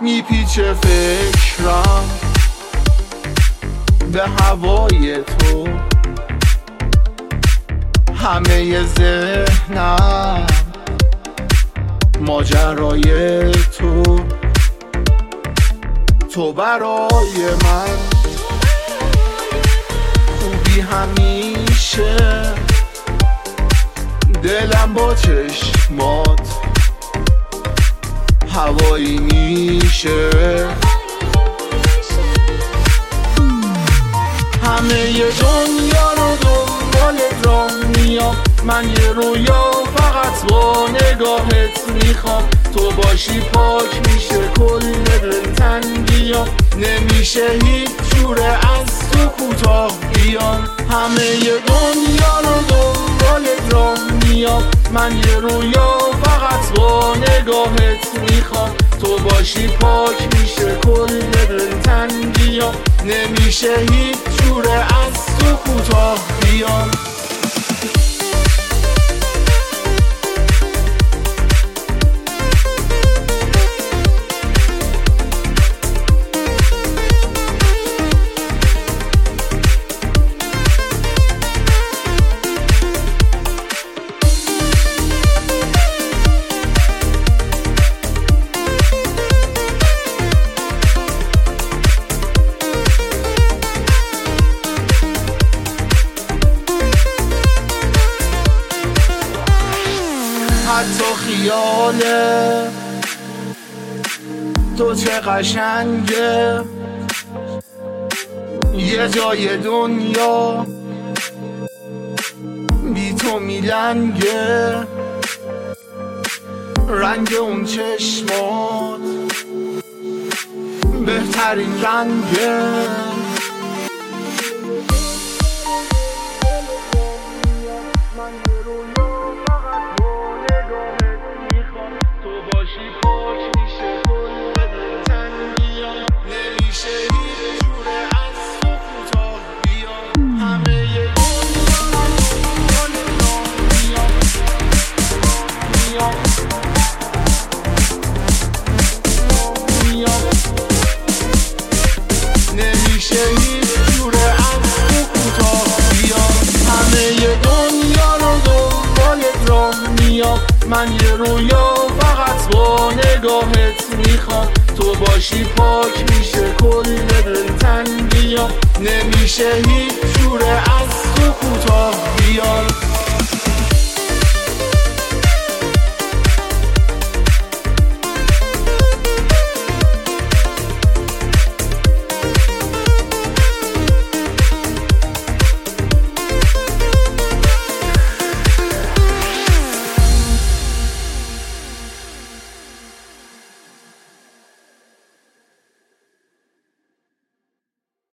میپیچه فکرم به هوای تو، همه ذهنم ماجرای تو برای من خوبی همیشه، دلم با چشمات هوایی میشه. همه دنیا رو دنبالت راه میام، من یه رویا فقط با نگاهت میخوام. تو باشی پاک میشه کل دلتنگیام، نمیشه هیچ جوره از تو کوتاه بیام. همه دنیا رو دنبالت راه میام، من یه رویا فقط با نگاهت میخوام. تو باشی پاک میشه کل دلتنگیام، نمیشه هیچ جوره از تو کوتاه بیام. حتی خیاله تو چه قشنگه، یه جای دنیا بی تو میلنگه. رنگ اون چشمات بهترین رنگه، من یه رویا فقط با نگاهت میخوام. تو باشی پاک میشه کل دلتنگیام، نمیشه هیچ جوره